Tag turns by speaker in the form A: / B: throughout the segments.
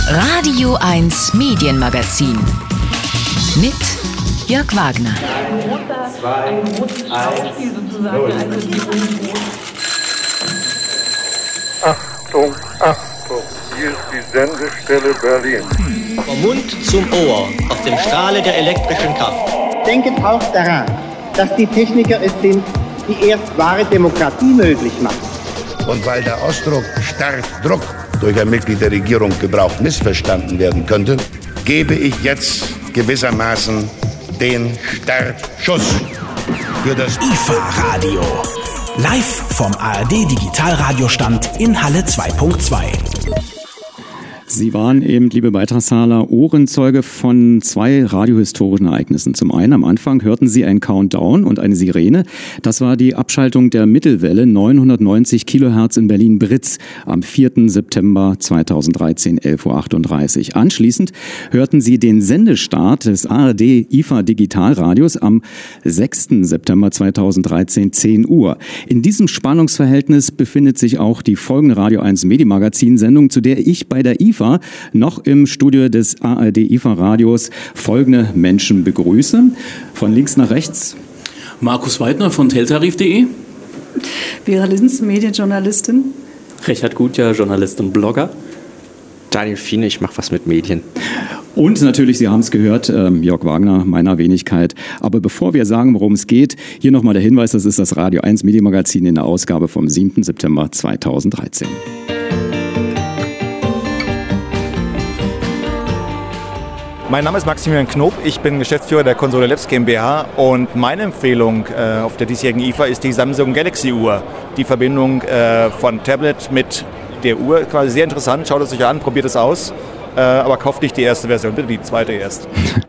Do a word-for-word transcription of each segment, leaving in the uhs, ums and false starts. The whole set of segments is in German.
A: Radio eins Medienmagazin mit Jörg Wagner.
B: Ein roter, zwei, ein rotes Schauspiel sozusagen. Eine
C: Achtung, Achtung, hier ist die Sendestelle Berlin.
D: Vom Mund zum Ohr, auf dem Strahle der elektrischen Kraft.
E: Denken auch daran, dass die Techniker es sind, die erst wahre Demokratie möglich machen.
F: Und weil der Ausdruck Startdruck durch ein Mitglied der Regierung gebraucht missverstanden werden könnte, gebe ich jetzt gewissermaßen den Startschuss für das
G: I F A-Radio. Live vom A R D-Digitalradiostand in Halle zwei Punkt zwei.
H: Sie waren eben, liebe Beitragszahler, Ohrenzeuge von zwei radiohistorischen Ereignissen. Zum einen am Anfang hörten Sie einen Countdown und eine Sirene. Das war die Abschaltung der Mittelwelle neunhundertneunzig Kilohertz in Berlin-Britz am vierten September zweitausenddreizehn, elf Uhr achtunddreißig. Anschließend hörten Sie den Sendestart des A R D-I F A-Digitalradios am sechsten September zweitausenddreizehn, zehn Uhr. In diesem Spannungsverhältnis befindet sich auch die folgende Radio eins Medienmagazin-Sendung, zu der ich bei der I F A noch im Studio des A R D-I F A-Radios folgende Menschen begrüße. Von links nach rechts.
I: Markus Weidner von teltarif punkt de.
J: Vera Linz, Medienjournalistin.
K: Richard Gutjahr, Journalist und Blogger. Daniel Fiene, ich mache was mit Medien.
H: Und natürlich, Sie haben es gehört, ähm, Jörg Wagner, meiner Wenigkeit. Aber bevor wir sagen, worum es geht, hier nochmal der Hinweis, das ist das Radio eins Medienmagazin in der Ausgabe vom siebten September zweitausenddreizehn.
L: Mein Name ist Maximilian Knob, ich bin Geschäftsführer der Console Labs GmbH und meine Empfehlung äh, auf der diesjährigen I F A ist die Samsung Galaxy Uhr. Die Verbindung äh, von Tablet mit der Uhr, quasi sehr interessant, schaut es euch an, probiert es aus, äh, aber kauft nicht die erste Version, bitte die zweite erst.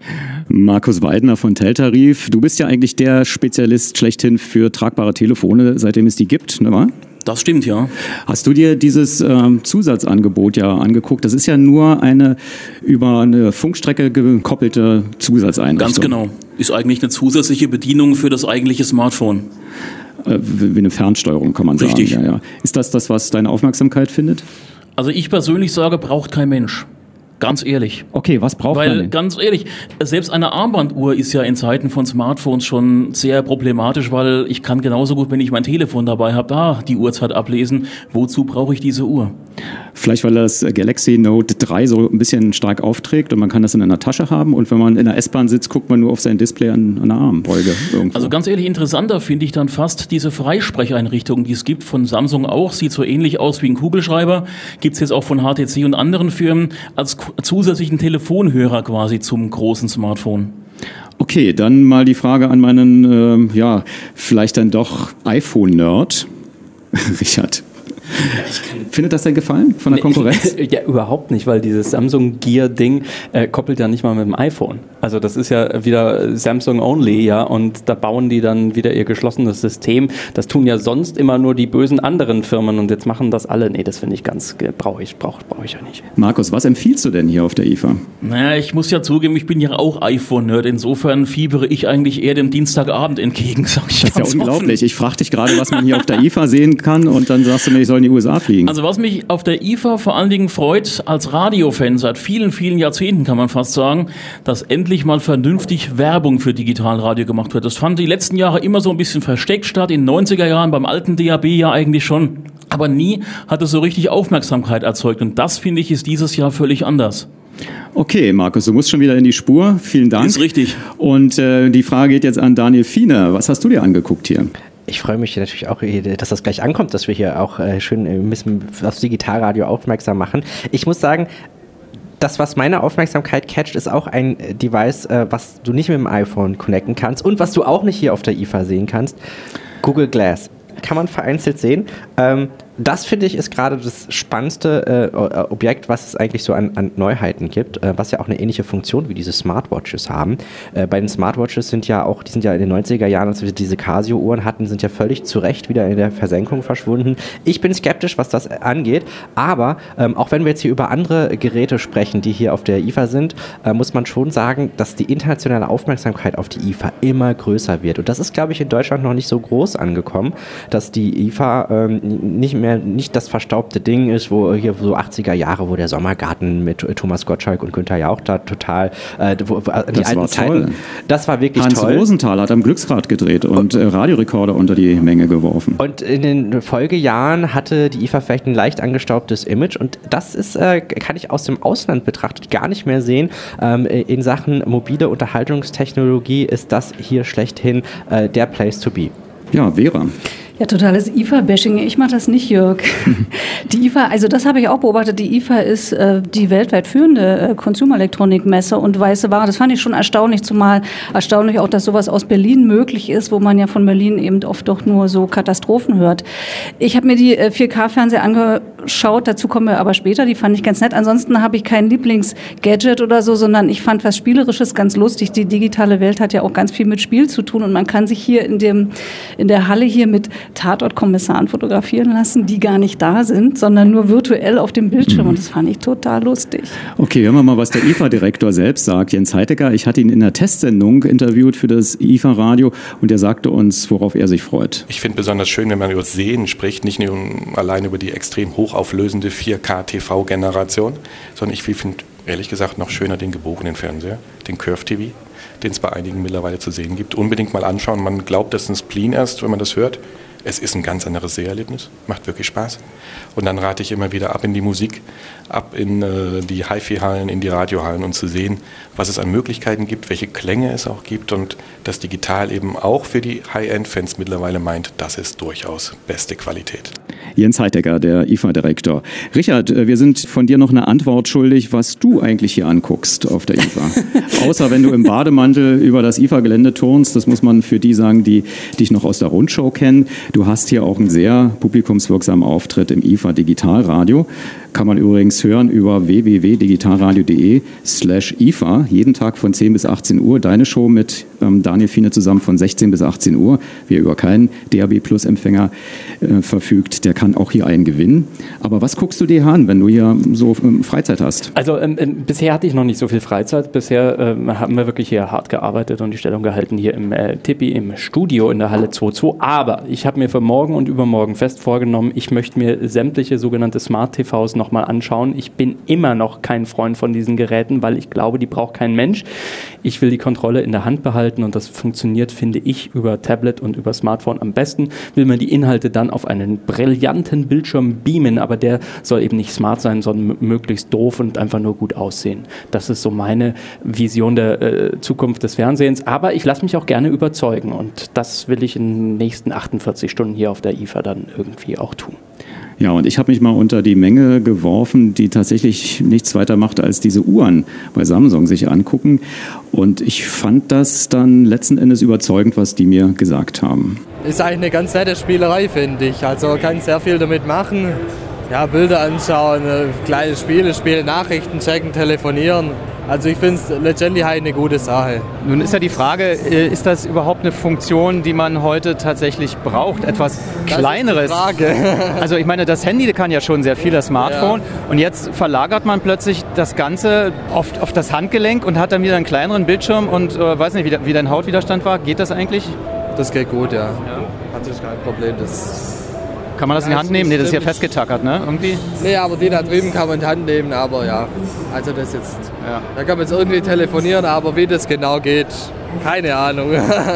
H: Markus Weidner von teltarif, du bist ja eigentlich der Spezialist schlechthin für tragbare Telefone, seitdem es die gibt, ne wahr?
I: Das stimmt, ja.
H: Hast du dir dieses ähm, Zusatzangebot ja angeguckt? Das ist ja nur eine über eine Funkstrecke gekoppelte Zusatzeinrichtung.
I: Ganz genau. Ist eigentlich eine zusätzliche Bedienung für das eigentliche Smartphone.
H: Äh, wie eine Fernsteuerung, kann man sagen.
I: Richtig.
H: Ja, ja. Ist das das, was deine Aufmerksamkeit findet?
I: Also ich persönlich sage, braucht kein Mensch. Ganz ehrlich.
H: Okay, was braucht man denn?
I: Weil, ganz ehrlich, selbst eine Armbanduhr ist ja in Zeiten von Smartphones schon sehr problematisch, weil ich kann genauso gut, wenn ich mein Telefon dabei habe, da die Uhrzeit ablesen. Wozu brauche ich diese Uhr?
H: Vielleicht, weil das Galaxy Note drei so ein bisschen stark aufträgt und man kann das in einer Tasche haben und wenn man in der S-Bahn sitzt, guckt man nur auf sein Display an, an der Armbeuge. Irgendwo.
I: Also ganz ehrlich, interessanter finde ich dann fast diese Freisprecheinrichtung, die es gibt von Samsung auch, sieht so ähnlich aus wie ein Kugelschreiber, gibt es jetzt auch von H T C und anderen Firmen als zusätzlichen Telefonhörer quasi zum großen Smartphone.
H: Okay, dann mal die Frage an meinen, ähm, ja, vielleicht dann doch iPhone-Nerd, Richard.
K: Ja, ich kann
H: Findet das denn gefallen von der Konkurrenz?
K: Ja, überhaupt nicht, weil dieses Samsung Gear-Ding äh, koppelt ja nicht mal mit dem iPhone. Also das ist ja wieder Samsung only, ja, und da bauen die dann wieder ihr geschlossenes System. Das tun ja sonst immer nur die bösen anderen Firmen und jetzt machen das alle. Nee, das finde ich ganz, brauche ich, brauche brauch ich ja nicht.
H: Markus, was empfiehlst du denn hier auf der I F A?
I: Naja, ich muss ja zugeben, ich bin ja auch iPhone-Nerd. Insofern fiebere ich eigentlich eher dem Dienstagabend entgegen, sag ich ganz
H: Das ist ja unglaublich.
I: offen.
H: Ich frage dich gerade, was man hier auf der I F A sehen kann und dann sagst du mir, ich soll in die U S A fliegen.
I: Also was mich auf der I F A vor allen Dingen freut, als Radiofan seit vielen, vielen Jahrzehnten kann man fast sagen, dass endlich mal vernünftig Werbung für Digitalradio gemacht wird. Das fand die letzten Jahre immer so ein bisschen versteckt statt, in den neunziger Jahren beim alten D A B ja eigentlich schon. Aber nie hat es so richtig Aufmerksamkeit erzeugt und das, finde ich, ist dieses Jahr völlig anders.
H: Okay, Markus, du musst schon wieder in die Spur. Vielen Dank.
I: Ist richtig.
H: Und äh, die Frage geht jetzt an Daniel Fiene. Was hast du dir angeguckt hier?
M: Ich freue mich natürlich auch, dass das gleich ankommt, dass wir hier auch schön ein bisschen aufs Digitalradio aufmerksam machen. Ich muss sagen, das, was meine Aufmerksamkeit catcht, ist auch ein Device, was du nicht mit dem iPhone connecten kannst und was du auch nicht hier auf der I F A sehen kannst. Google Glass. Kann man vereinzelt sehen. Ähm, das, finde ich, ist gerade das spannendste äh, Objekt, was es eigentlich so an, an Neuheiten gibt, äh, was ja auch eine ähnliche Funktion wie diese Smartwatches haben. Äh, bei den Smartwatches sind ja auch, die sind ja in den neunziger Jahren, als wir diese Casio-Uhren hatten, sind ja völlig zu Recht wieder in der Versenkung verschwunden. Ich bin skeptisch, was das angeht, aber ähm, auch wenn wir jetzt hier über andere Geräte sprechen, die hier auf der I F A sind, äh, muss man schon sagen, dass die internationale Aufmerksamkeit auf die I F A immer größer wird. Und das ist, glaube ich, in Deutschland noch nicht so groß angekommen, dass die I F A ähm, nicht mehr nicht das verstaubte Ding ist, wo hier so achtziger Jahre, wo der Sommergarten mit Thomas Gottschalk und Günther Jauch da total äh, wo, die
H: das
M: alten
H: war
M: Zeiten,
H: toll.
M: Das war wirklich
H: Hans
M: toll.
H: Hans Rosenthal hat am Glücksrad gedreht und, und äh, Radiorekorder unter die Menge geworfen.
M: Und in den Folgejahren hatte die I F A vielleicht ein leicht angestaubtes Image und das ist, äh, kann ich aus dem Ausland betrachtet gar nicht mehr sehen. Ähm, in Sachen mobile Unterhaltungstechnologie ist das hier schlechthin äh, der Place to be.
H: Ja, Vera.
J: Ja, totales I F A-Bashing. Ich mache das nicht, Jörg. Die I F A, also das habe ich auch beobachtet, die I F A ist äh, die weltweit führende äh, Consumer-Elektronik-Messe und weiße Ware. Das fand ich schon erstaunlich, zumal erstaunlich auch, dass sowas aus Berlin möglich ist, wo man ja von Berlin eben oft doch nur so Katastrophen hört. Ich habe mir die äh, vier K-Fernseher angeschaut, dazu kommen wir aber später, die fand ich ganz nett. Ansonsten habe ich kein Lieblings-Gadget oder so, sondern ich fand was Spielerisches ganz lustig. Die digitale Welt hat ja auch ganz viel mit Spiel zu tun und man kann sich hier in dem in der Halle hier mit Tatortkommissaren fotografieren lassen, die gar nicht da sind, sondern nur virtuell auf dem Bildschirm. Und das fand ich total lustig.
H: Okay, hören wir mal, was der I F A-Direktor selbst sagt. Jens Heitecker, ich hatte ihn in der Testsendung interviewt für das I F A-Radio und er sagte uns, worauf er sich freut.
N: Ich finde besonders schön, wenn man über Sehen spricht, nicht nur allein über die extrem hochauflösende vier K-T V-Generation, sondern ich finde ehrlich gesagt noch schöner den gebogenen Fernseher, den Curve-T V, den es bei einigen mittlerweile zu sehen gibt. Unbedingt mal anschauen. Man glaubt, das ist ein Spleen erst, wenn man das hört. Es ist ein ganz anderes Seherlebnis, macht wirklich Spaß. Und dann rate ich immer wieder ab in die Musik, ab in äh, die Hi-Fi-Hallen, in die Radiohallen und zu sehen, was es an Möglichkeiten gibt, welche Klänge es auch gibt und das Digital eben auch für die High-End-Fans mittlerweile meint, das ist durchaus beste Qualität.
H: Jens Heitecker, der I F A-Direktor. Richard, wir sind von dir noch eine Antwort schuldig, was du eigentlich hier anguckst auf der I F A. Außer wenn du im Bademantel über das I F A-Gelände turnst, das muss man für die sagen, die dich noch aus der Rundschau kennen. Du hast hier auch einen sehr publikumswirksamen Auftritt im I F A Digitalradio. Kann man übrigens hören über w w w punkt digitalradio.de slash I F A. Jeden Tag von zehn bis achtzehn Uhr. Deine Show mit ähm, Daniel Fiene zusammen von sechzehn bis achtzehn Uhr. Wer über keinen D A B Plus Empfänger äh, verfügt, der kann auch hier einen gewinnen. Aber was guckst du dir an, wenn du hier so ähm, Freizeit hast?
K: Also ähm, ähm, bisher hatte ich noch nicht so viel Freizeit. Bisher ähm, haben wir wirklich hier hart gearbeitet und die Stellung gehalten hier im äh, Tippi im Studio in der Halle zwei Punkt zwei. Aber ich habe mir für morgen und übermorgen fest vorgenommen, ich möchte mir sämtliche sogenannte Smart-T Vs noch mal anschauen. Ich bin immer noch kein Freund von diesen Geräten, weil ich glaube, die braucht kein Mensch. Ich will die Kontrolle in der Hand behalten und das funktioniert, finde ich, über Tablet und über Smartphone am besten. Will man die Inhalte dann auf einen brillanten Bildschirm beamen, aber der soll eben nicht smart sein, sondern m- möglichst doof und einfach nur gut aussehen. Das ist so meine Vision der äh, Zukunft des Fernsehens. Aber ich lasse mich auch gerne überzeugen und das will ich in den nächsten achtundvierzig Stunden hier auf der I F A dann irgendwie auch tun.
H: Ja, und ich habe mich mal unter die Menge geworfen, die tatsächlich nichts weiter macht, als diese Uhren bei Samsung sich angucken. Und ich fand das dann letzten Endes überzeugend, was die mir gesagt haben.
O: Ist eigentlich eine ganz nette Spielerei, finde ich. Also man kann sehr viel damit machen. Ja, Bilder anschauen, kleine Spiele spielen, Nachrichten checken, telefonieren. Also ich finde es letztendlich halt eine gute Sache.
P: Nun ist ja die Frage, ist das überhaupt eine Funktion, die man heute tatsächlich braucht? Etwas Kleineres?
O: Das ist die Frage.
P: Also ich meine, das Handy kann ja schon sehr viel, das Smartphone. Ja. Und jetzt verlagert man plötzlich das Ganze auf, auf das Handgelenk und hat dann wieder einen kleineren Bildschirm und äh, weiß nicht, wie, wie dein Hautwiderstand war. Geht das eigentlich?
O: Das geht gut, ja. ja. Hat sich kein Problem. Das
P: Kann man das in die Hand nehmen? Nee, das ist ja festgetackert, ne? Irgendwie?
O: Nee, aber die da drüben kann man in die Hand nehmen, aber ja. Also das jetzt, ja. Da kann man jetzt irgendwie telefonieren, aber wie das genau geht, keine Ahnung.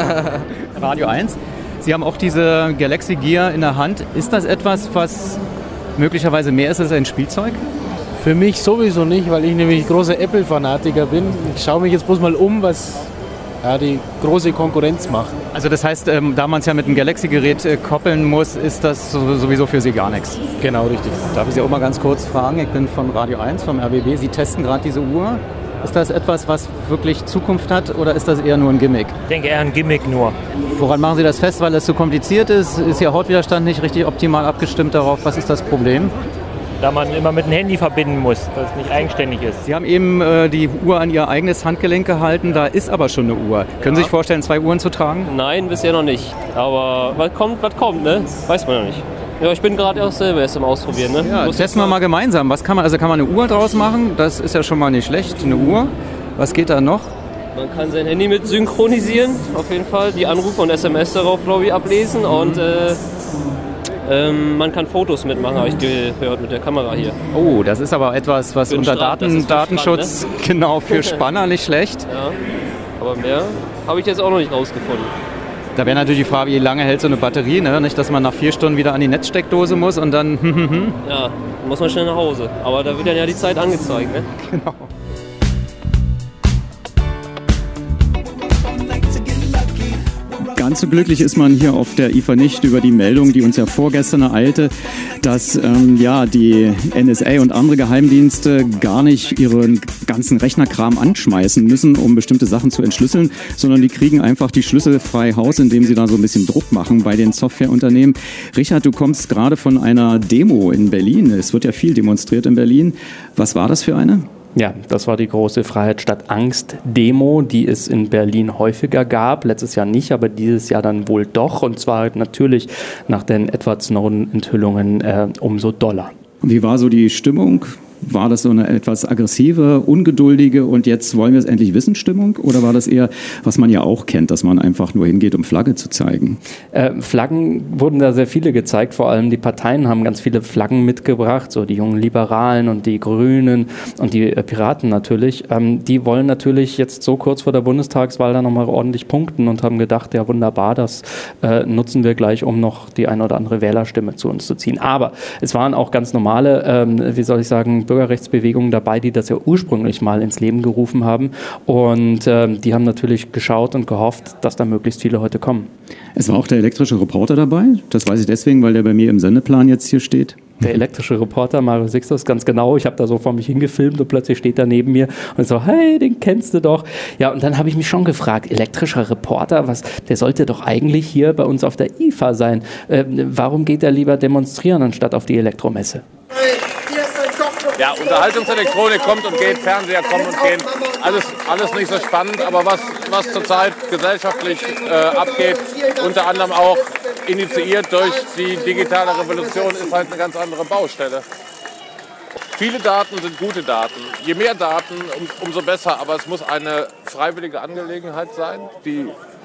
P: Radio eins, Sie haben auch diese Galaxy Gear in der Hand. Ist das etwas, was möglicherweise mehr ist als ein Spielzeug?
Q: Für mich sowieso nicht, weil ich nämlich großer Apple-Fanatiker bin. Ich schaue mich jetzt bloß mal um, was ja, die große Konkurrenz macht.
P: Also das heißt, ähm, da man es ja mit einem Galaxy-Gerät äh, koppeln muss, ist das sowieso für Sie gar nichts?
Q: Genau, richtig.
P: Darf ich Sie auch mal ganz kurz fragen? Ich bin von Radio eins, vom R B B. Sie testen gerade diese Uhr. Ist das etwas, was wirklich Zukunft hat oder ist das eher nur ein Gimmick?
R: Ich denke eher ein Gimmick nur.
P: Woran machen Sie das fest? Weil es so kompliziert ist? Ist Ihr Hautwiderstand nicht richtig optimal abgestimmt darauf? Was ist das Problem?
R: Da man immer mit dem Handy verbinden muss, dass es nicht eigenständig ist.
P: Sie haben eben äh, die Uhr an Ihr eigenes Handgelenk gehalten, da ist aber schon eine Uhr. Können Sie sich vorstellen, zwei Uhren zu tragen?
S: Nein, bisher noch nicht. Aber was kommt, was kommt, ne? Weiß man noch nicht. Ja, ich bin gerade auch selber erst im Ausprobieren, ne?
P: Ja, testen wir mal gemeinsam. Was kann man, also kann man eine Uhr draus machen? Das ist ja schon mal nicht schlecht, eine Uhr. Was geht da noch?
S: Man kann sein Handy mit synchronisieren, auf jeden Fall. Die Anrufe und S M S darauf, glaube ich, ablesen. Mhm. Und äh, Ähm, man kann Fotos mitmachen, habe ich gehört, mit der Kamera hier.
P: Oh, das ist aber etwas, was unter
S: Strand,
P: Daten,
S: für
P: Datenschutz,
S: Strand, ne?
P: genau, für Spanner nicht schlecht.
S: Ja, aber mehr habe ich jetzt auch noch nicht rausgefunden.
P: Da wäre natürlich die Frage, wie lange hält so eine Batterie, ne? Nicht, dass man nach vier Stunden wieder an die Netzsteckdose muss und dann...
S: Ja, muss man schnell nach Hause. Aber da wird dann ja die Zeit angezeigt, ne?
P: Genau.
H: Ganz so glücklich ist man hier auf der I F A nicht über die Meldung, die uns ja vorgestern ereilte, dass ähm, ja, die N S A und andere Geheimdienste gar nicht ihren ganzen Rechnerkram anschmeißen müssen, um bestimmte Sachen zu entschlüsseln, sondern die kriegen einfach die Schlüssel frei Haus, indem sie da so ein bisschen Druck machen bei den Softwareunternehmen. Richard, du kommst gerade von einer Demo in Berlin. Es wird ja viel demonstriert in Berlin. Was war das für eine?
K: Ja, das war die große Freiheit statt Angst-Demo, die es in Berlin häufiger gab. Letztes Jahr nicht, aber dieses Jahr dann wohl doch. Und zwar natürlich nach den Edward Snowden-Enthüllungen äh, umso doller.
H: Wie war so die Stimmung? War das so eine etwas aggressive, ungeduldige und jetzt wollen wir es endlich wissen Stimmung? Oder war das eher, was man ja auch kennt, dass man einfach nur hingeht, um Flagge zu zeigen?
K: Äh, Flaggen wurden da sehr viele gezeigt, vor allem die Parteien haben ganz viele Flaggen mitgebracht, so die jungen Liberalen und die Grünen und die äh, Piraten natürlich. Ähm, die wollen natürlich jetzt so kurz vor der Bundestagswahl dann nochmal ordentlich punkten und haben gedacht, ja wunderbar, das äh, nutzen wir gleich, um noch die eine oder andere Wählerstimme zu uns zu ziehen. Aber es waren auch ganz normale, ähm, wie soll ich sagen, Bürgerrechtsbewegungen dabei, die das ja ursprünglich mal ins Leben gerufen haben. Und ähm, die haben natürlich geschaut und gehofft, dass da möglichst viele heute kommen.
H: Es war auch der elektrische Reporter dabei. Das weiß ich deswegen, weil der bei mir im Sendeplan jetzt hier steht.
K: Der elektrische Reporter, Mario Sixtus, ganz genau. Ich habe da so vor mich hingefilmt und plötzlich steht er neben mir und so, hey, den kennst du doch. Ja, und dann habe ich mich schon gefragt, elektrischer Reporter, was, der sollte doch eigentlich hier bei uns auf der I F A sein. Äh, warum geht er lieber demonstrieren, anstatt auf die Elektromesse?
T: Ja, Unterhaltungselektronik kommt und geht, Fernseher kommen und gehen. Alles, alles nicht so spannend, aber was, was zurzeit gesellschaftlich äh, abgeht, unter anderem auch initiiert durch die digitale Revolution, ist halt eine ganz andere Baustelle. Viele Daten sind gute Daten. Je mehr Daten, um, umso besser. Aber es muss eine freiwillige Angelegenheit sein. Die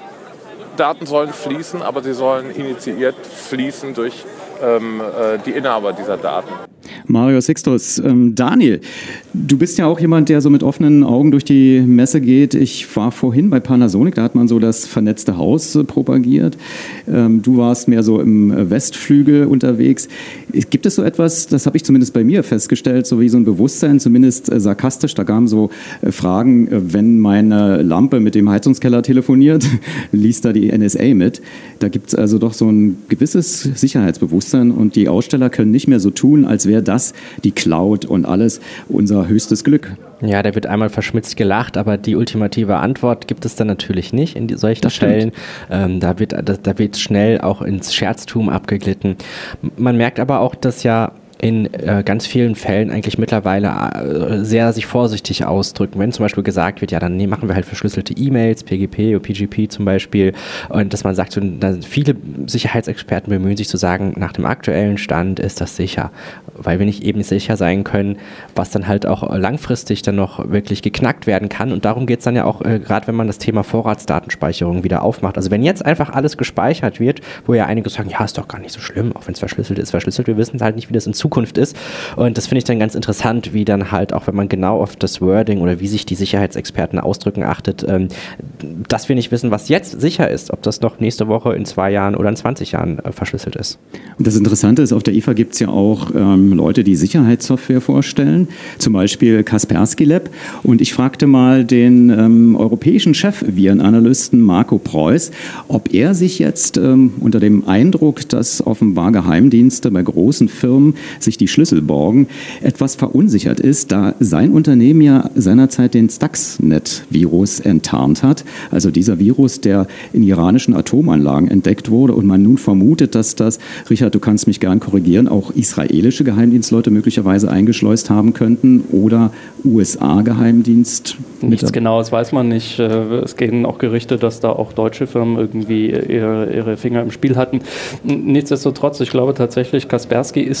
T: Daten sollen fließen, aber sie sollen initiiert fließen durch ähm, äh, die Inhaber dieser Daten.
H: Mario Sixtus, ähm, Daniel, du bist ja auch jemand, der so mit offenen Augen durch die Messe geht. Ich war vorhin bei Panasonic, da hat man so das vernetzte Haus äh, propagiert. Ähm, du warst mehr so im Westflügel unterwegs. Gibt es so etwas, das habe ich zumindest bei mir festgestellt, so wie so ein Bewusstsein, zumindest äh, sarkastisch, da kamen so äh, Fragen, äh, wenn meine Lampe mit dem Heizungskeller telefoniert, liest da die N S A mit. Da gibt es also doch so ein gewisses Sicherheitsbewusstsein und die Aussteller können nicht mehr so tun, als wäre das, die Cloud und alles, unser höchstes Glück.
M: Ja, da wird einmal verschmitzt gelacht, aber die ultimative Antwort gibt es dann natürlich nicht in solchen Fällen. Ähm, da wird, da, da wird schnell auch ins Scherztum abgeglitten. Man merkt aber auch, dass ja in äh, ganz vielen Fällen eigentlich mittlerweile äh, sehr sich vorsichtig ausdrücken. Wenn zum Beispiel gesagt wird, ja, dann nee, machen wir halt verschlüsselte E-Mails, P G P oder P G P zum Beispiel, und dass man sagt, so, da viele Sicherheitsexperten bemühen sich zu sagen, nach dem aktuellen Stand ist das sicher, weil wir nicht eben sicher sein können, was dann halt auch langfristig dann noch wirklich geknackt werden kann. Und darum geht es dann ja auch, äh, gerade wenn man das Thema Vorratsdatenspeicherung wieder aufmacht. Also wenn jetzt einfach alles gespeichert wird, wo ja einige sagen, ja, ist doch gar nicht so schlimm, auch wenn es verschlüsselt ist, verschlüsselt, wir wissen halt nicht, wie das in Zukunft ist. Und das finde ich dann ganz interessant, wie dann halt auch, wenn man genau auf das Wording oder wie sich die Sicherheitsexperten ausdrücken achtet, ähm, dass wir nicht wissen, was jetzt sicher ist, ob das noch nächste Woche in zwei Jahren oder in zwanzig Jahren äh, verschlüsselt ist.
H: Und das Interessante ist, auf der I F A gibt es ja auch ähm, Leute, die Sicherheitssoftware vorstellen, zum Beispiel Kaspersky Lab. Und ich fragte mal den ähm, europäischen Chef-Virenanalysten Marco Preuß, ob er sich jetzt ähm, unter dem Eindruck, dass offenbar Geheimdienste bei großen Firmen sich die Schlüssel borgen, etwas verunsichert ist, da sein Unternehmen ja seinerzeit den Stuxnet-Virus enttarnt hat. Also dieser Virus, der in iranischen Atomanlagen entdeckt wurde und man nun vermutet, dass das, Richard, du kannst mich gern korrigieren, auch israelische Geheimdienstleute möglicherweise eingeschleust haben könnten oder U S A-Geheimdienst.
K: Nichts Genaues weiß man nicht. Es gehen auch Gerüchte, dass da auch deutsche Firmen irgendwie ihre, ihre Finger im Spiel hatten. Nichtsdestotrotz, ich glaube tatsächlich, Kaspersky ist natürlich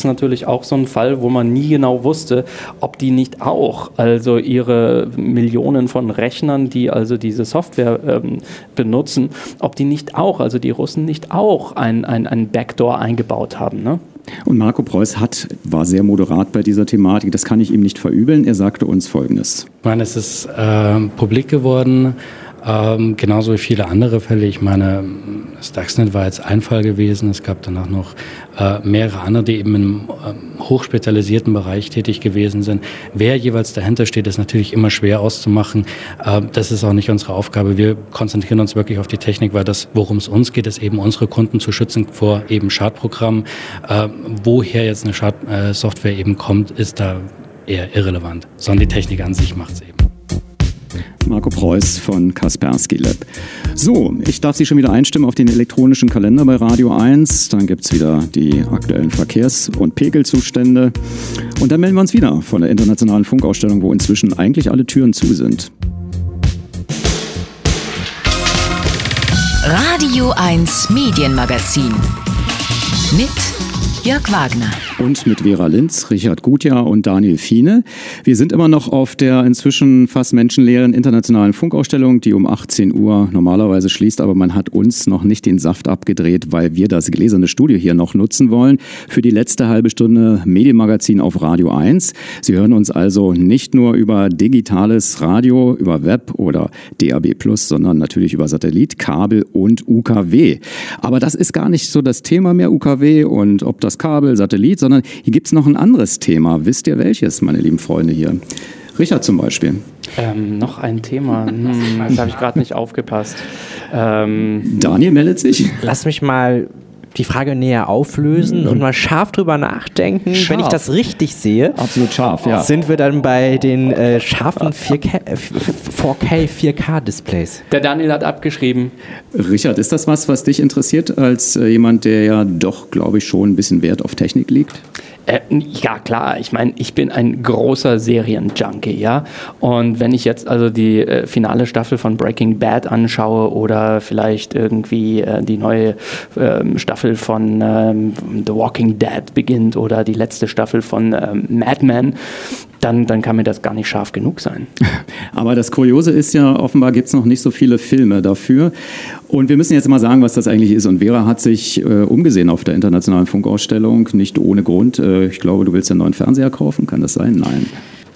K: nämlich auch so ein Fall, wo man nie genau wusste, ob die nicht auch, also ihre Millionen von Rechnern, die also diese Software ähm, benutzen, ob die nicht auch, also die Russen nicht auch ein, ein, ein Backdoor eingebaut haben, ne?
H: Und Marco Preuß hat, war sehr moderat bei dieser Thematik. Das kann ich ihm nicht verübeln. Er sagte uns Folgendes.
U: Ich meine, es ist äh, publik geworden, ähm, genauso wie viele andere Fälle. Ich meine, Stuxnet war jetzt ein Fall gewesen. Es gab danach noch äh, mehrere andere, die eben im äh, hochspezialisierten Bereich tätig gewesen sind. Wer jeweils dahinter steht, ist natürlich immer schwer auszumachen. Äh, das ist auch nicht unsere Aufgabe. Wir konzentrieren uns wirklich auf die Technik, weil das, worum es uns geht, ist eben unsere Kunden zu schützen vor eben Schadprogrammen. Äh, woher jetzt eine Schadsoftware eben kommt, ist da eher irrelevant, sondern die Technik an sich macht es eben.
H: Marco Preuß von Kaspersky Lab. So, ich darf Sie schon wieder einstimmen auf den elektronischen Kalender bei Radio eins. Dann gibt es wieder die aktuellen Verkehrs- und Pegelzustände. Und dann melden wir uns wieder von der internationalen Funkausstellung, wo inzwischen eigentlich alle Türen zu sind.
A: Radio eins Medienmagazin mit Jörg Wagner.
H: Und mit Vera Linz, Richard Gutjahr und Daniel Fiene. Wir sind immer noch auf der inzwischen fast menschenleeren internationalen Funkausstellung, die um achtzehn Uhr normalerweise schließt, aber man hat uns noch nicht den Saft abgedreht, weil wir das gläserne Studio hier noch nutzen wollen für die letzte halbe Stunde Medienmagazin auf Radio eins. Sie hören uns also nicht nur über digitales Radio, über Web oder D A B plus, sondern natürlich über Satellit, Kabel und U K W. Aber das ist gar nicht so das Thema mehr, U K W und ob das Kabel, Satellit, sondern hier gibt es noch ein anderes Thema. Wisst ihr welches, meine lieben Freunde hier? Richard zum Beispiel.
K: Ähm, noch ein Thema. Hm, das habe ich gerade nicht aufgepasst. Ähm,
H: Daniel meldet sich.
M: Lass mich mal die Frage näher auflösen mhm. und mal scharf drüber nachdenken.
H: Scharf.
M: Wenn ich das richtig sehe,
H: absolut scharf, ja.
M: Sind wir dann bei den äh, scharfen vier K, vier K, vier K Displays.
K: Der Daniel hat abgeschrieben.
H: Richard, ist das was, was dich interessiert als äh, jemand, der ja doch, glaube ich, schon ein bisschen Wert auf Technik legt?
K: Äh, ja, klar. Ich meine, ich bin ein großer Serienjunkie, ja. Und wenn ich jetzt also die äh, finale Staffel von Breaking Bad anschaue oder vielleicht irgendwie äh, die neue ähm, Staffel von ähm, The Walking Dead beginnt oder die letzte Staffel von ähm, Mad Men, dann, dann kann mir das gar nicht scharf genug sein.
H: Aber das Kuriose ist ja, offenbar gibt es noch nicht so viele Filme dafür. Und wir müssen jetzt mal sagen, was das eigentlich ist. Und Vera hat sich äh, umgesehen auf der internationalen Funkausstellung, nicht ohne Grund. Äh, ich glaube, du willst einen neuen Fernseher kaufen, kann das sein? Nein.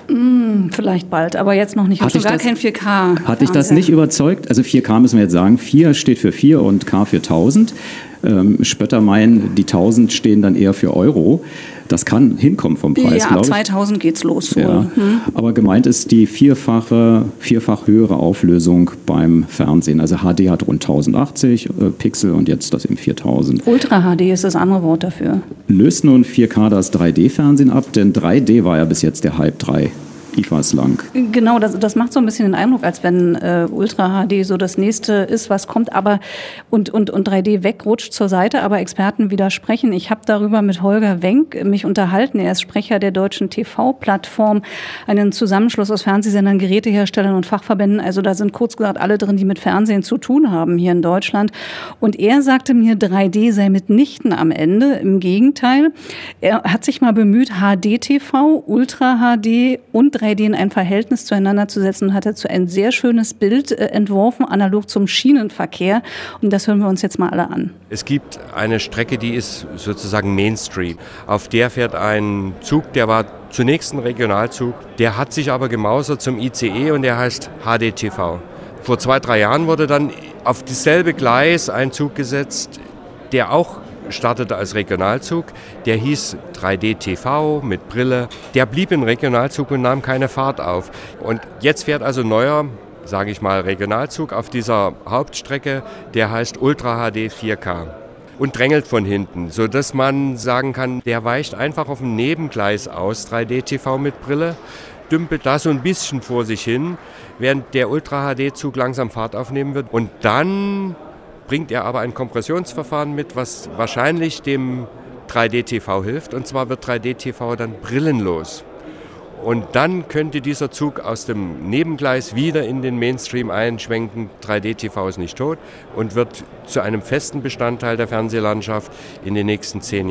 J: Mm, vielleicht bald, aber jetzt noch nicht.
H: Hat
J: schon gar
H: das,
J: kein vier K.
H: Hat dich das nicht überzeugt? Also vier K müssen wir jetzt sagen. vier steht für vier und K für tausend. Ähm, Spötter meinen, die tausend stehen dann eher für Euro. Das kann hinkommen vom Preis,
J: ja,
H: glaube ich.
J: ab zweitausend geht's los.
H: Ja. Hm. Aber gemeint ist die vierfache, vierfach höhere Auflösung beim Fernsehen. Also H D hat rund tausendachtzig äh, Pixel und jetzt das im viertausend.
J: Ultra H D ist das andere Wort dafür.
H: Löst nun vier K das drei D-Fernsehen ab? Denn drei D war ja bis jetzt der Hype. drei I F As lang.
J: Genau, das, das macht so ein bisschen den Eindruck, als wenn äh, Ultra H D so das nächste ist, was kommt, aber und, und, und drei D wegrutscht zur Seite, aber Experten widersprechen. Ich habe darüber mit Holger Wenck mich unterhalten. Er ist Sprecher der deutschen T V-Plattform, einen Zusammenschluss aus Fernsehsendern, Geräteherstellern und Fachverbänden. Also da sind kurz gesagt alle drin, die mit Fernsehen zu tun haben hier in Deutschland. Und er sagte mir, drei D sei mitnichten am Ende. Im Gegenteil, er hat sich mal bemüht, H D T V, Ultra H D und drei D in ein Verhältnis zueinander zu setzen und hat dazu ein sehr schönes Bild äh, entworfen, analog zum Schienenverkehr. Und das hören wir uns jetzt mal alle an.
V: Es gibt eine Strecke, die ist sozusagen Mainstream. Auf der fährt ein Zug, der war zunächst ein Regionalzug, der hat sich aber gemausert zum I C E und der heißt H D T V. Vor zwei, drei Jahren wurde dann auf dasselbe Gleis ein Zug gesetzt, der auch startete als Regionalzug, der hieß drei D T V mit Brille. Der blieb im Regionalzug und nahm keine Fahrt auf. Und jetzt fährt also ein neuer, sage ich mal, Regionalzug auf dieser Hauptstrecke, der heißt Ultra H D vier K und drängelt von hinten, sodass man sagen kann, der weicht einfach auf dem Nebengleis aus, drei D T V mit Brille, dümpelt da so ein bisschen vor sich hin, während der Ultra H D-Zug langsam Fahrt aufnehmen wird. Und dann bringt er aber ein Kompressionsverfahren mit, was wahrscheinlich dem drei D T V hilft. Und zwar wird drei D T V dann brillenlos. Und dann könnte dieser Zug aus dem Nebengleis wieder in den Mainstream einschwenken. drei D T V ist nicht tot und wird zu einem festen Bestandteil der Fernsehlandschaft in den nächsten zehn Jahren.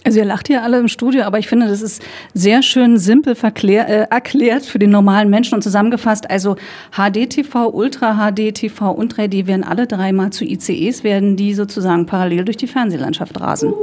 J: Also ihr lacht hier alle im Studio, aber ich finde, das ist sehr schön simpel verklär, äh, erklärt für den normalen Menschen und zusammengefasst. Also H D T V, Ultra H D T V und drei D werden alle dreimal zu I C Es, werden die sozusagen parallel durch die Fernsehlandschaft rasen.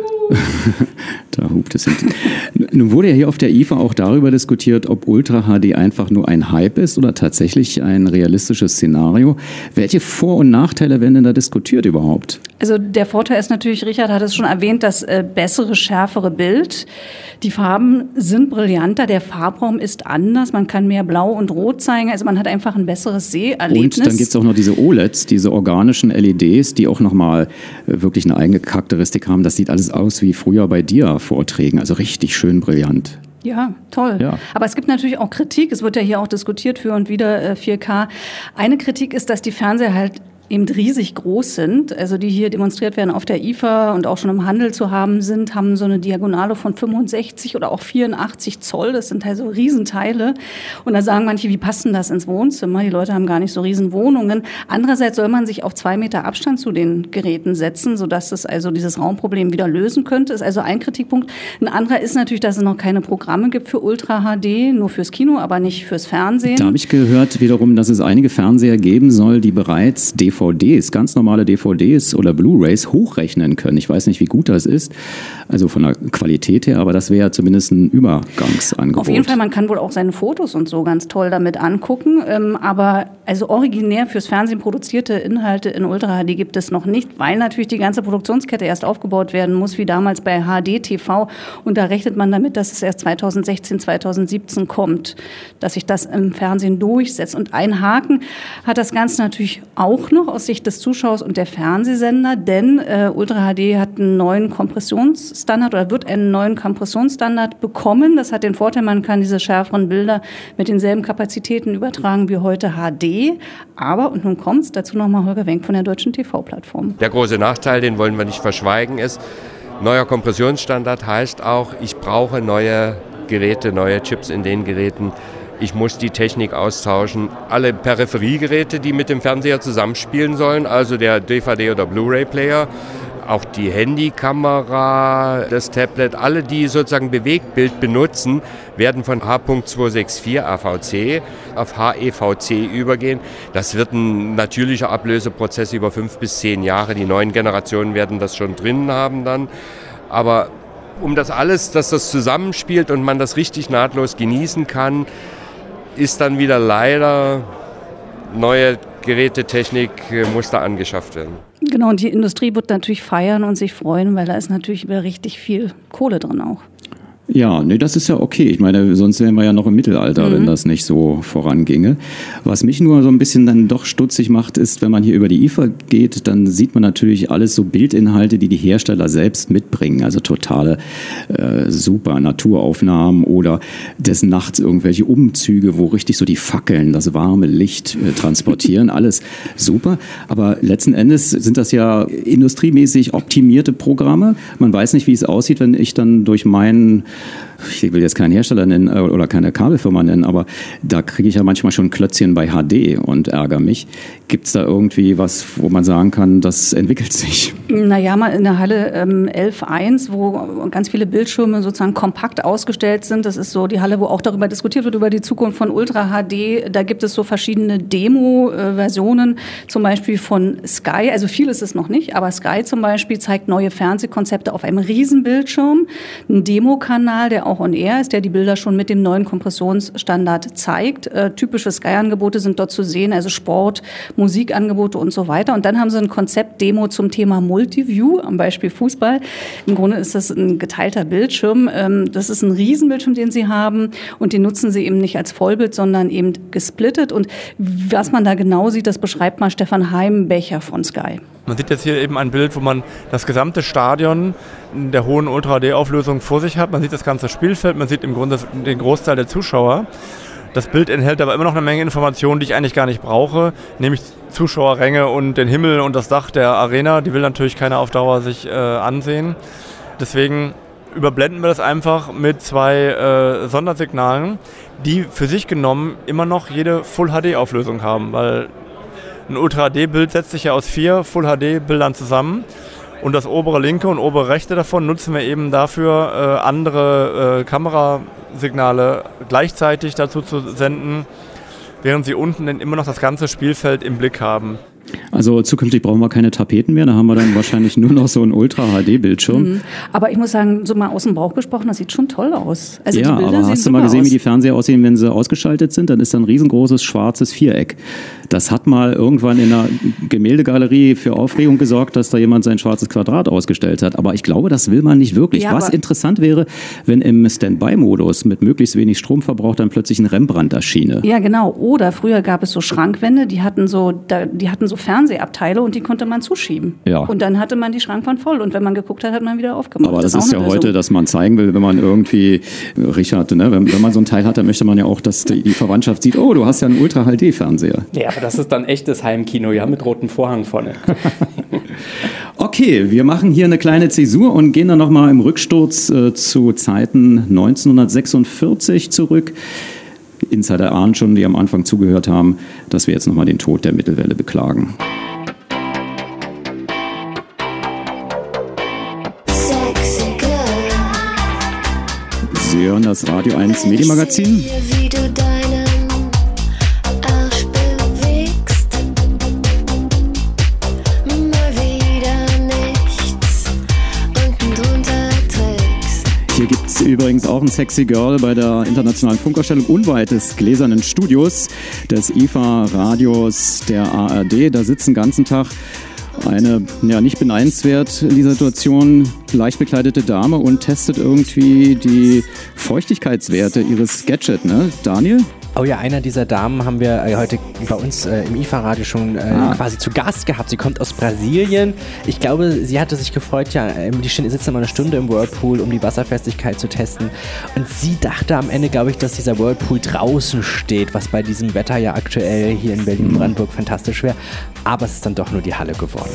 H: Da hupt es hinten. Nun wurde ja hier auf der I F A auch darüber diskutiert, ob Ultra H D einfach nur ein Hype ist oder tatsächlich ein realistisches Szenario. Welche Vor- und Nachteile werden denn da diskutiert überhaupt?
J: Also der Vorteil ist natürlich, Richard hat es schon erwähnt, das äh, bessere, schärfere Bild. Die Farben sind brillanter, der Farbraum ist anders, man kann mehr Blau und Rot zeigen, also man hat einfach ein besseres Seherlebnis.
H: Und dann gibt es auch noch diese O L E Ds, diese organischen L E Ds, die auch nochmal äh, wirklich eine eigene Charakteristik haben. Das sieht alles aus wie früher bei Dia-Vorträgen, also richtig schön brillant.
J: Ja, toll. Ja. Aber es gibt natürlich auch Kritik, es wird ja hier auch diskutiert für und wieder äh, vier K. Eine Kritik ist, dass die Fernseher halt eben riesig groß sind, also die hier demonstriert werden auf der I F A und auch schon im Handel zu haben sind, haben so eine Diagonale von fünfundsechzig oder auch vierundachtzig Zoll, das sind halt so Riesenteile und da sagen manche, wie passt denn das ins Wohnzimmer? Die Leute haben gar nicht so riesen Wohnungen. Andererseits soll man sich auf zwei Meter Abstand zu den Geräten setzen, sodass es also dieses Raumproblem wieder lösen könnte, ist also ein Kritikpunkt. Ein anderer ist natürlich, dass es noch keine Programme gibt für Ultra H D, nur fürs Kino, aber nicht fürs Fernsehen.
H: Da habe ich gehört wiederum, dass es einige Fernseher geben soll, die bereits D V Ds, ganz normale D V Ds oder Blu-rays hochrechnen können. Ich weiß nicht, wie gut das ist, also von der Qualität her, aber das wäre zumindest ein Übergangsangebot.
J: Auf jeden Fall, man kann wohl auch seine Fotos und so ganz toll damit angucken, ähm, aber also originär fürs Fernsehen produzierte Inhalte in Ultra H D gibt es noch nicht, weil natürlich die ganze Produktionskette erst aufgebaut werden muss, wie damals bei H D T V und da rechnet man damit, dass es erst zweitausendsechzehn, zweitausendsiebzehn kommt, dass sich das im Fernsehen durchsetzt. Und ein Haken hat das Ganze natürlich auch noch aus Sicht des Zuschauers und der Fernsehsender, denn äh, Ultra H D hat einen neuen Kompressionsstandard oder wird einen neuen Kompressionsstandard bekommen. Das hat den Vorteil, man kann diese schärferen Bilder mit denselben Kapazitäten übertragen wie heute H D. Aber, und nun kommt's, dazu nochmal Holger Wenk von der Deutschen T V-Plattform.
V: Der große Nachteil, den wollen wir nicht verschweigen, ist, neuer Kompressionsstandard heißt auch, ich brauche neue Geräte, neue Chips in den Geräten. Ich muss die Technik austauschen. Alle Peripheriegeräte, die mit dem Fernseher zusammenspielen sollen, also der D V D- oder Blu-ray-Player, auch die Handykamera, das Tablet, alle, die sozusagen Bewegtbild benutzen, werden von H zweihundertvierundsechzig A V C auf H E V C übergehen. Das wird ein natürlicher Ablöseprozess über fünf bis zehn Jahre. Die neuen Generationen werden das schon drin haben dann. Aber um das alles, dass das zusammenspielt und man das richtig nahtlos genießen kann, ist dann wieder leider neue Gerätetechnik, muss da angeschafft werden.
J: Genau, und die Industrie wird natürlich feiern und sich freuen, weil da ist natürlich wieder richtig viel Kohle drin auch.
H: Ja, nee, das ist ja okay. Ich meine, sonst wären wir ja noch im Mittelalter, mhm. wenn das nicht so voranginge. Was mich nur so ein bisschen dann doch stutzig macht, ist, wenn man hier über die I F A geht, dann sieht man natürlich alles so Bildinhalte, die die Hersteller selbst mitbringen. Also totale äh, super Naturaufnahmen oder des Nachts irgendwelche Umzüge, wo richtig so die Fackeln, das warme Licht äh, transportieren. Alles super. Aber letzten Endes sind das ja industriemäßig optimierte Programme. Man weiß nicht, wie es aussieht, wenn ich dann durch meinen ich will jetzt keinen Hersteller nennen oder keine Kabelfirma nennen, aber da kriege ich ja manchmal schon Klötzchen bei H D und ärgere mich. Gibt es da irgendwie was, wo man sagen kann, das entwickelt sich?
J: Naja, mal in der Halle ähm, elf eins, wo ganz viele Bildschirme sozusagen kompakt ausgestellt sind. Das ist so die Halle, wo auch darüber diskutiert wird, über die Zukunft von Ultra H D. Da gibt es so verschiedene Demo-Versionen, zum Beispiel von Sky. Also viel ist es noch nicht, aber Sky zum Beispiel zeigt neue Fernsehkonzepte auf einem Riesenbildschirm. Ein Demokanal, der auch on air ist, der die Bilder schon mit dem neuen Kompressionsstandard zeigt. Äh, typische Sky-Angebote sind dort zu sehen, also Sport, Musikangebote und so weiter. Und dann haben sie ein Konzept-Demo zum Thema Multiview, am Beispiel Fußball. Im Grunde ist das ein geteilter Bildschirm. Ähm, das ist ein Riesenbildschirm, den sie haben und den nutzen sie eben nicht als Vollbild, sondern eben gesplittet. Und was man da genau sieht, das beschreibt mal Stefan Heimbecher von Sky.
B: Man sieht jetzt hier eben ein Bild, wo man das gesamte Stadion in der hohen Ultra H D-Auflösung vor sich hat. Man sieht das ganze Spielfeld, man sieht im Grunde den Großteil der Zuschauer. Das Bild enthält aber immer noch eine Menge Informationen, die ich eigentlich gar nicht brauche, nämlich Zuschauerränge und den Himmel und das Dach der Arena. Die will natürlich keiner auf Dauer sich äh, ansehen. Deswegen überblenden wir das einfach mit zwei äh, Sondersignalen, die für sich genommen immer noch jede Full H D-Auflösung haben, weil ein Ultra H D-Bild setzt sich ja aus vier Full H D-Bildern zusammen Und das obere linke und obere rechte davon nutzen wir eben dafür, äh, andere äh, Kamerasignale gleichzeitig dazu zu senden, während sie unten dann immer noch das ganze Spielfeld im Blick haben.
H: Also zukünftig brauchen wir keine Tapeten mehr, da haben wir dann wahrscheinlich nur noch so einen Ultra-H D-Bildschirm.
J: Mhm. Aber ich muss sagen, so mal aus dem Bauch gesprochen, das sieht schon toll aus. Also
H: ja,
J: die Bilder
H: aber hast du mal gesehen, aus. wie die Fernseher aussehen, wenn sie ausgeschaltet sind? Dann ist da ein riesengroßes schwarzes Viereck. Das hat mal irgendwann in einer Gemäldegalerie für Aufregung gesorgt, dass da jemand sein schwarzes Quadrat ausgestellt hat. Aber ich glaube, das will man nicht wirklich.
J: Ja,
H: Was interessant wäre, wenn im Standby-Modus mit möglichst wenig Stromverbrauch dann plötzlich ein Rembrandt erschiene.
J: Ja, genau. Oder früher gab es so Schrankwände, die hatten so, die hatten so Fernsehabteile und die konnte man zuschieben.
H: Ja.
J: Und dann hatte man die Schrankwand voll und wenn man geguckt hat, hat man wieder aufgemacht.
H: Aber das,
J: das
H: ist, ist ja
J: heute,
H: Lösung. dass man zeigen will, wenn man irgendwie, Richard, ne, wenn, wenn man so ein Teil hat, dann möchte man ja auch, dass die, die Verwandtschaft sieht, oh, du hast ja einen Ultra-H D-Fernseher.
K: Ja, aber das ist dann echtes Heimkino, ja, mit rotem Vorhang vorne.
H: Okay, wir machen hier eine kleine Zäsur und gehen dann nochmal im Rücksturz äh, zu Zeiten neunzehnhundertsechsundvierzig zurück. Insider ahnen schon, die am Anfang zugehört haben, dass wir jetzt nochmal den Tod der Mittelwelle beklagen. Sie hören das Radio eins Medienmagazin. Hier gibt es übrigens auch ein Sexy Girl bei der internationalen Funkausstellung unweit des Gläsernen Studios des I F A-Radios der A R D. Da sitzt den ganzen Tag eine, ja, nicht beneidenswert in dieser Situation leicht bekleidete Dame und testet irgendwie die Feuchtigkeitswerte ihres Gadget, ne? Daniel?
M: Oh ja, einer dieser Damen haben wir äh, heute bei uns äh, im I F A-Radio schon äh, ah. quasi zu Gast gehabt. Sie kommt aus Brasilien. Ich glaube, sie hatte sich gefreut, ja, die sitzt immer eine Stunde im Whirlpool, um die Wasserfestigkeit zu testen. Und sie dachte am Ende, glaube ich, dass dieser Whirlpool draußen steht, was bei diesem Wetter ja aktuell hier in Berlin-Brandenburg fantastisch wäre. Aber es ist dann doch nur die Halle geworden.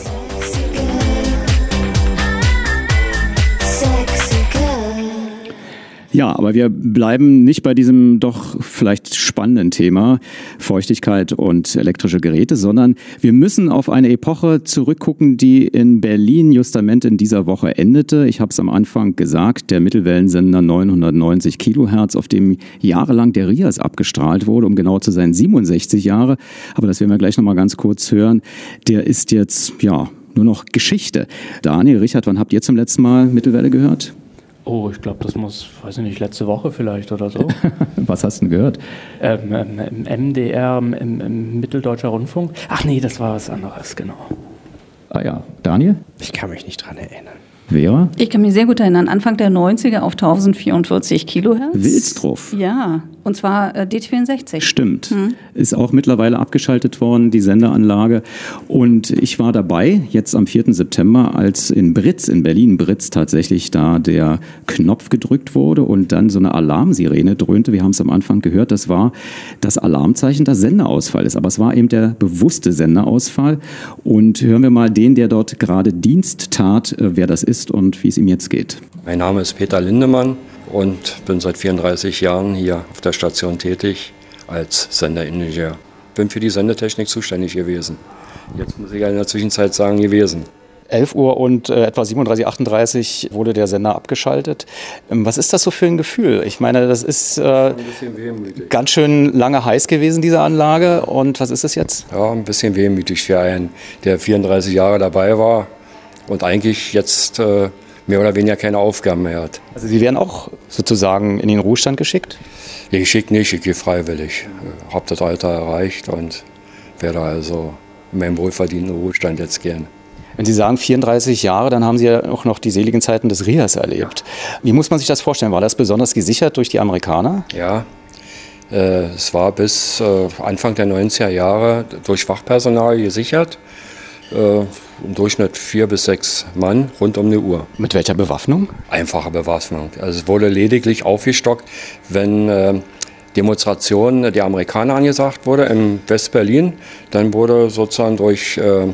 H: Ja, aber wir bleiben nicht bei diesem doch vielleicht spannenden Thema Feuchtigkeit und elektrische Geräte, sondern wir müssen auf eine Epoche zurückgucken, die in Berlin justament in dieser Woche endete. Ich habe es am Anfang gesagt, der Mittelwellensender neunhundertneunzig Kilohertz, auf dem jahrelang der R I A S abgestrahlt wurde, um genau zu sein siebenundsechzig Jahre. Aber das werden wir gleich nochmal ganz kurz hören. Der ist jetzt, ja, nur noch Geschichte. Daniel, Richard, wann habt ihr zum letzten Mal Mittelwelle gehört?
K: Oh, ich glaube, das muss, weiß ich nicht, letzte Woche vielleicht oder so.
H: Was hast du denn gehört?
K: Ähm, Im M D R, im, im Mitteldeutscher Rundfunk. Ach nee, das war was anderes, genau.
H: Ah ja, Daniel?
M: Ich kann mich nicht dran erinnern.
H: Vera?
J: Ich kann mich sehr gut erinnern, Anfang der neunziger auf tausendvierundvierzig Kilohertz.
H: Wilsdruff.
J: Ja, und zwar äh, D T vierundsechzig.
H: Stimmt.
J: Hm.
H: Ist auch mittlerweile abgeschaltet worden, die Sendeanlage. Und ich war dabei, jetzt am vierten September, als in Britz, in Berlin-Britz tatsächlich da der Knopf gedrückt wurde und dann so eine Alarmsirene dröhnte. Wir haben es am Anfang gehört, das war das Alarmzeichen, dass Senderausfall ist. Aber es war eben der bewusste Senderausfall. Und hören wir mal den, der dort gerade Dienst tat, wer das ist und wie es ihm jetzt geht.
C: Mein Name ist Peter Lindemann und bin seit vierunddreißig Jahren hier auf der Station tätig als Senderingenieur. Bin für die Sendetechnik zuständig gewesen. Jetzt muss ich ja in der Zwischenzeit sagen gewesen.
H: elf Uhr und äh, etwa siebenunddreißig, achtunddreißig wurde der Sender abgeschaltet. Ähm, was ist das so für ein Gefühl? Ich meine, das ist äh, ein bisschen wehmütig. Ganz schön lange heiß gewesen, diese Anlage. Und was ist es jetzt?
C: Ja, ein bisschen wehmütig für einen, der vierunddreißig Jahre dabei war und eigentlich jetzt äh, mehr oder weniger keine Aufgaben mehr hat.
H: Also Sie werden auch sozusagen in den Ruhestand geschickt?
C: Nee, ich schicke nicht, ich gehe freiwillig. Ich habe das Alter erreicht und werde also in meinem wohlverdienten Ruhestand jetzt gehen.
H: Wenn Sie sagen vierunddreißig Jahre, dann haben Sie ja auch noch die seligen Zeiten des R I A S erlebt. Wie muss man sich das vorstellen? War das besonders gesichert durch die Amerikaner?
C: Ja, äh, es war bis äh, Anfang der neunziger Jahre durch Wachpersonal gesichert. Äh, im Durchschnitt vier bis sechs Mann rund um eine Uhr.
H: Mit welcher Bewaffnung?
C: Einfache Bewaffnung. Also es wurde lediglich aufgestockt, wenn äh, Demonstration der Amerikaner angesagt wurde in West-Berlin. Dann wurde sozusagen durch äh,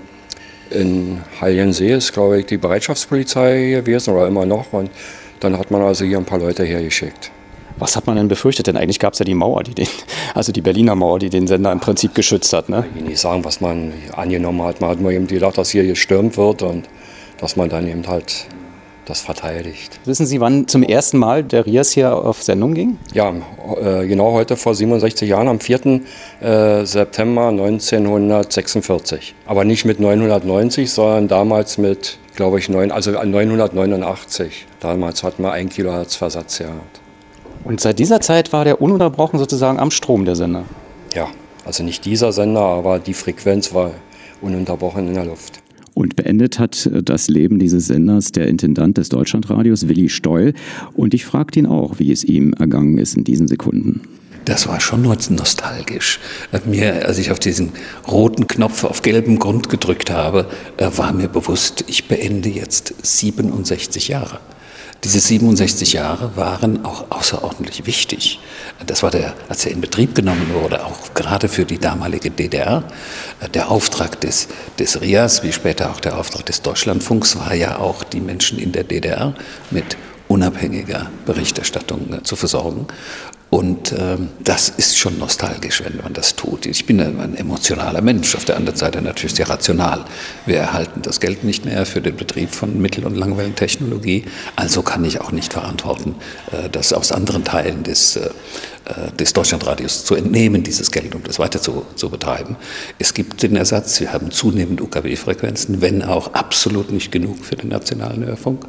C: in Heiliensee ist, glaube ich, die Bereitschaftspolizei gewesen oder immer noch. Und dann hat man also hier ein paar Leute hergeschickt.
H: Was hat man denn befürchtet? Denn eigentlich gab es ja die Mauer, die den, also die Berliner Mauer, die den Sender im Prinzip geschützt hat. Ne?
C: Ich will nicht sagen, was man angenommen hat. Man hat nur eben gedacht, dass hier gestürmt wird und dass man dann eben halt das verteidigt.
H: Wissen Sie, wann zum ersten Mal der R I A S hier auf Sendung ging?
C: Ja, äh, genau heute vor siebenundsechzig Jahren, am vierten September neunzehnhundertsechsundvierzig. Aber nicht mit neunhundertneunzig, sondern damals mit, glaube ich, neun, also neunhundertneunundachtzig. Damals hatten wir ein Kilohertz Versatz gehabt.
H: Und seit dieser Zeit war der ununterbrochen sozusagen am Strom, der Sender?
C: Ja, also nicht dieser Sender, aber die Frequenz war ununterbrochen in der Luft.
H: Und beendet hat das Leben dieses Senders der Intendant des Deutschlandradios, Willi Stoll. Und ich fragte ihn auch, wie es ihm ergangen ist in diesen Sekunden.
D: Das war schon nur nostalgisch. Mir, als ich auf diesen roten Knopf auf gelbem Grund gedrückt habe, war mir bewusst, ich beende jetzt siebenundsechzig Jahre. Diese siebenundsechzig Jahre waren auch außerordentlich wichtig. Das war der, als er in Betrieb genommen wurde, auch gerade für die damalige D D R. Der Auftrag des, des R I A S, wie später auch der Auftrag des Deutschlandfunks, war ja auch, die Menschen in der D D R mit unabhängiger Berichterstattung äh, zu versorgen. Und ähm, das ist schon nostalgisch, wenn man das tut. Ich bin ein emotionaler Mensch, auf der anderen Seite natürlich sehr rational. Wir erhalten das Geld nicht mehr für den Betrieb von Mittel- und Langwellentechnologie. Also kann ich auch nicht verantworten, äh, das aus anderen Teilen des, äh, des Deutschlandradios zu entnehmen, dieses Geld, um das weiter zu, zu betreiben. Es gibt den Ersatz, wir haben zunehmend U K W-Frequenzen, wenn auch absolut nicht genug für den nationalen Hörfunk.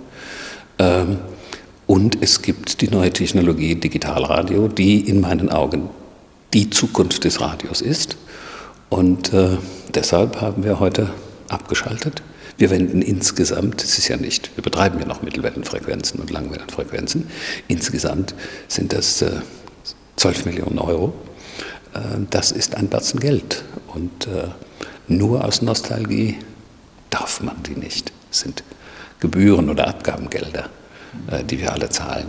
D: Ähm, Und es gibt die neue Technologie Digitalradio, die in meinen Augen die Zukunft des Radios ist. Und äh, deshalb haben wir heute abgeschaltet. Wir wenden insgesamt, es ist ja nicht, wir betreiben ja noch Mittelwellenfrequenzen und Langwellenfrequenzen. Insgesamt sind das äh, zwölf Millionen Euro. Äh, das ist ein Batzen Geld. Und äh, nur aus Nostalgie darf man die nicht. Es sind Gebühren oder Abgabengelder, die wir alle zahlen.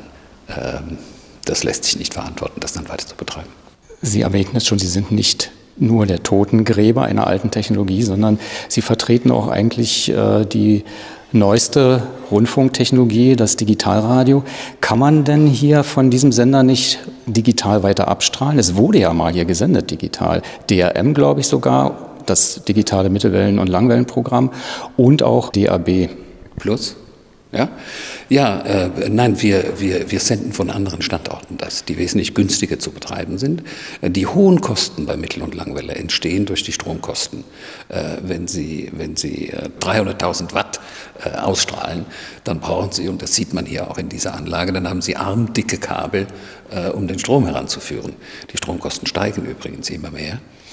D: Das lässt sich nicht verantworten, das dann weiter zu betreiben.
H: Sie erwähnten es schon, Sie sind nicht nur der Totengräber einer alten Technologie, sondern Sie vertreten auch eigentlich die neueste Rundfunktechnologie, das Digitalradio. Kann man denn hier von diesem Sender nicht digital weiter abstrahlen? Es wurde ja mal hier gesendet, digital. D R M, glaube ich sogar, das digitale Mittelwellen- und Langwellenprogramm und auch D A B.
D: Plus? Ja, ja äh, nein, wir, wir, wir senden von anderen Standorten das, die wesentlich günstiger zu betreiben sind. Die hohen Kosten bei Mittel- und Langwelle entstehen durch die Stromkosten. Äh, wenn Sie, wenn Sie äh, dreihunderttausend Watt äh, ausstrahlen, dann brauchen Sie, und das sieht man hier auch in dieser Anlage, dann haben Sie armdicke Kabel, äh, um den Strom heranzuführen. Die Stromkosten steigen übrigens immer mehr.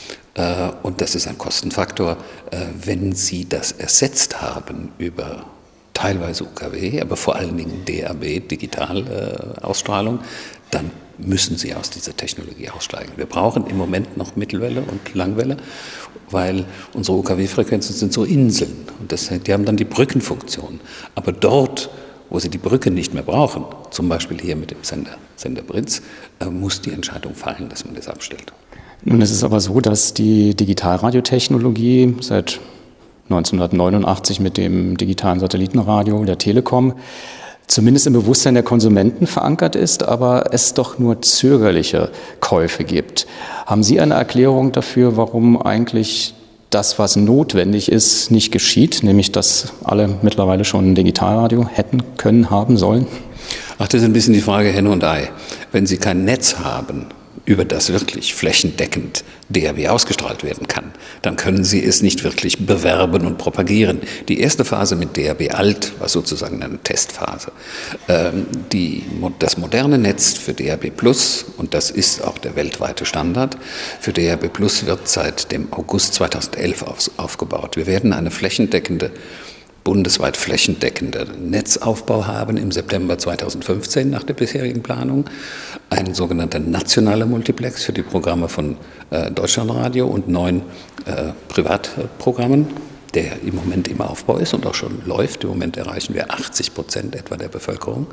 D: Äh, und das ist ein Kostenfaktor. Äh, wenn Sie das ersetzt haben über teilweise U K W, aber vor allen Dingen D A B, Digitalausstrahlung, äh, dann müssen Sie aus dieser Technologie aussteigen. Wir brauchen im Moment noch Mittelwelle und Langwelle, weil unsere U K W-Frequenzen sind so Inseln. Und das, die haben dann die Brückenfunktion. Aber dort, wo Sie die Brücke nicht mehr brauchen, zum Beispiel hier mit dem Sender, Sender Britz, äh, muss die Entscheidung fallen, dass man das abstellt.
H: Nun ist es aber so, dass die Digitalradiotechnologie seit neunzehnhundertneunundachtzig mit dem digitalen Satellitenradio der Telekom zumindest im Bewusstsein der Konsumenten verankert ist, aber es doch nur zögerliche Käufe gibt. Haben Sie eine Erklärung dafür, warum eigentlich das, was notwendig ist, nicht geschieht, nämlich dass alle mittlerweile schon ein Digitalradio hätten, können, haben sollen?
D: Ach, das ist ein bisschen die Frage Henne und Ei. Wenn Sie kein Netz haben, über das wirklich flächendeckend D A B ausgestrahlt werden kann, dann können Sie es nicht wirklich bewerben und propagieren. Die erste Phase mit D A B Alt war sozusagen eine Testphase. Ähm, die, das moderne Netz für D A B Plus, und das ist auch der weltweite Standard, für D A B Plus wird seit dem August zweitausendelf auf, aufgebaut. Wir werden eine flächendeckende bundesweit flächendeckender Netzaufbau haben im September zweitausendfünfzehn nach der bisherigen Planung. Ein sogenannter nationaler Multiplex für die Programme von äh, Deutschlandradio und neun äh, Privatprogrammen, der im Moment im Aufbau ist und auch schon läuft. Im Moment erreichen wir achtzig Prozent etwa der Bevölkerung.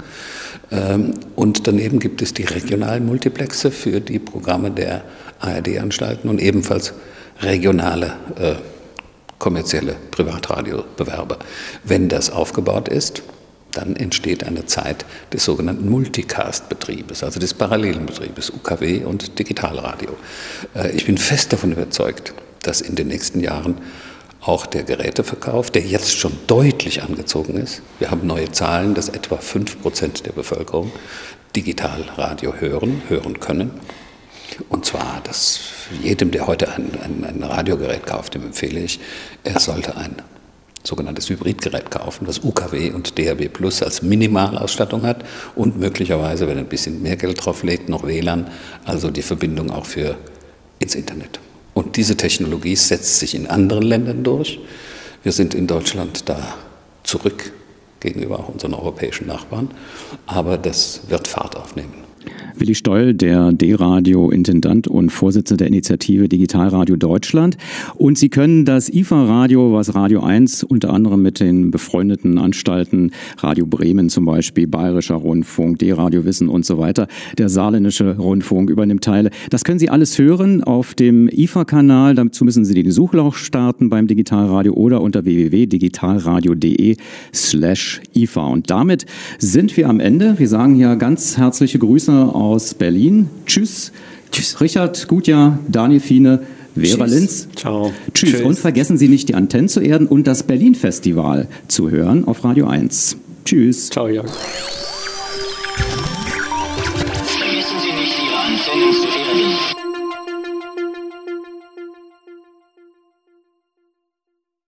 D: Ähm, und daneben gibt es die regionalen Multiplexe für die Programme der A R D-Anstalten und ebenfalls regionale äh, kommerzielle Privatradiobewerber. Wenn das aufgebaut ist, dann entsteht eine Zeit des sogenannten Multicast-Betriebes, also des parallelen Betriebes, U K W und Digitalradio. Ich bin fest davon überzeugt, dass in den nächsten Jahren auch der Geräteverkauf, der jetzt schon deutlich angezogen ist. Wir haben neue Zahlen, dass etwa fünf Prozent der Bevölkerung Digitalradio hören, hören können. Und zwar, dass jedem, der heute ein, ein, ein Radiogerät kauft, dem empfehle ich, er sollte ein sogenanntes Hybridgerät kaufen, was U K W und D A B Plus als Minimalausstattung hat und möglicherweise, wenn er ein bisschen mehr Geld drauf legt, noch W L A N, also die Verbindung auch für ins Internet. Und diese Technologie setzt sich in anderen Ländern durch. Wir sind in Deutschland da zurück gegenüber auch unseren europäischen Nachbarn, aber das wird Fahrt aufnehmen.
H: Willi Stoll, der D-Radio-Intendant und Vorsitzender der Initiative Digitalradio Deutschland. Und Sie können das I F A-Radio, was Radio eins unter anderem mit den befreundeten Anstalten, Radio Bremen zum Beispiel, Bayerischer Rundfunk, D-Radio Wissen und so weiter, der Saarländische Rundfunk übernimmt Teile. Das können Sie alles hören auf dem I F A-Kanal. Dazu müssen Sie den Suchlauch starten beim Digitalradio oder unter w w w punkt digitalradio punkt de slash I F A. Und damit sind wir am Ende. Wir sagen ja ganz herzliche Grüße aus Berlin. Tschüss. Tschüss. Richard Gutjahr, Daniel Fiene, Vera Tschüss. Linz.
K: Ciao.
H: Tschüss. Tschüss. Und vergessen Sie nicht, die Antennen zu erden und das Berlin-Festival zu hören auf Radio eins. Tschüss.
K: Ciao, Jörg.